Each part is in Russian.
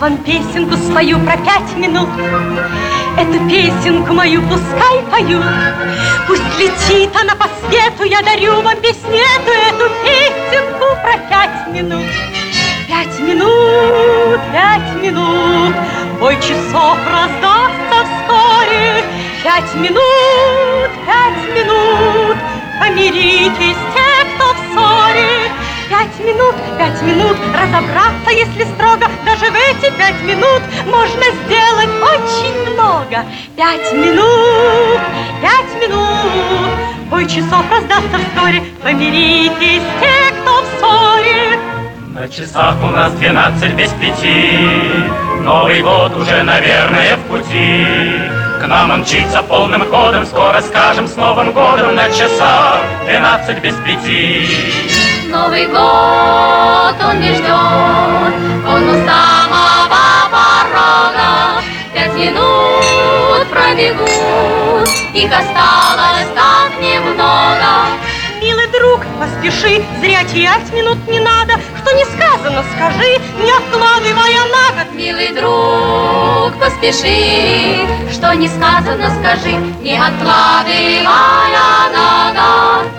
вам песенку спою про 5 минут. Эту песенку мою пускай поют. Пусть летит она по свету, я дарю вам песню эту песенку про 5 минут. 5 минут, 5 минут, бой часов раздастся вскоре. 5 минут, 5 минут, помиритесь те, кто в ссоре. 5 минут, разобраться, если строго, даже в эти 5 минут можно сделать очень много. 5 минут, 5 минут, бой часов раздастся вскоре, помиритесь те, кто в ссоре. На часах у нас 12 без 5, Новый год уже, наверное, в пути. К нам он мчится полным ходом, скоро скажем с Новым годом. На часах 12 без 5. Новый год он не ждет, он у самого порога. 5 минут пробегут, их осталось так немного. Милый друг, поспеши, зря терять минут не надо. Что не сказано, скажи, не откладывая на год. Милый друг, поспеши, что не сказано, скажи, не откладывая на год.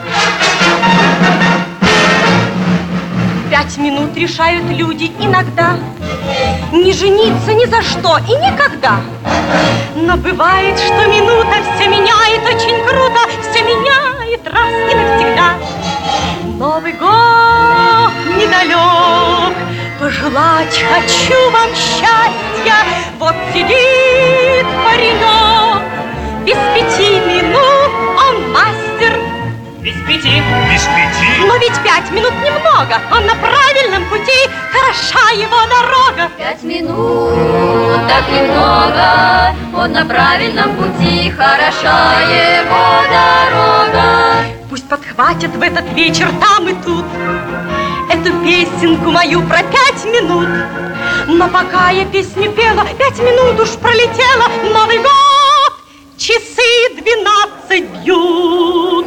5 минут решают люди иногда не жениться ни за что и никогда. Но бывает, что минута все меняет очень круто, все меняет раз и навсегда. Новый год недалек, пожелать хочу вам счастья. Вот сидит паренек, без 5 минут он мастер. Без 5. Без 5. Но ведь 5 минут немного, он на правильном пути, хороша его дорога. 5 минут, так немного, он на правильном пути, хороша его дорога. Пусть подхватят в этот вечер там и тут эту песенку мою про 5 минут. Но пока я песню пела, 5 минут уж пролетело. Новый год, часы 12 бьют.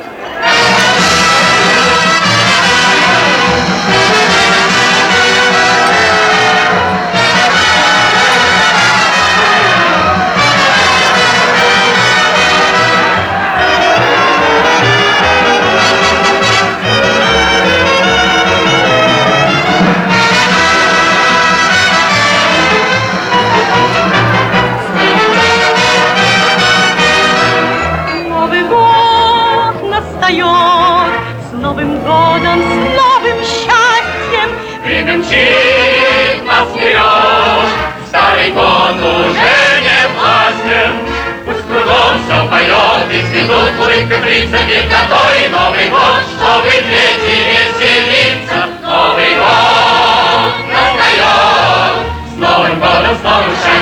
С Новым годом, с новым счастьем. Время мчит нас вперед, старый год уже не властен. Пусть кругом все поет, и цветут улыбкой лица, ведь на то и Новый год, чтобы петь и веселиться. Новый год настает, с Новым годом, с новым счастьем.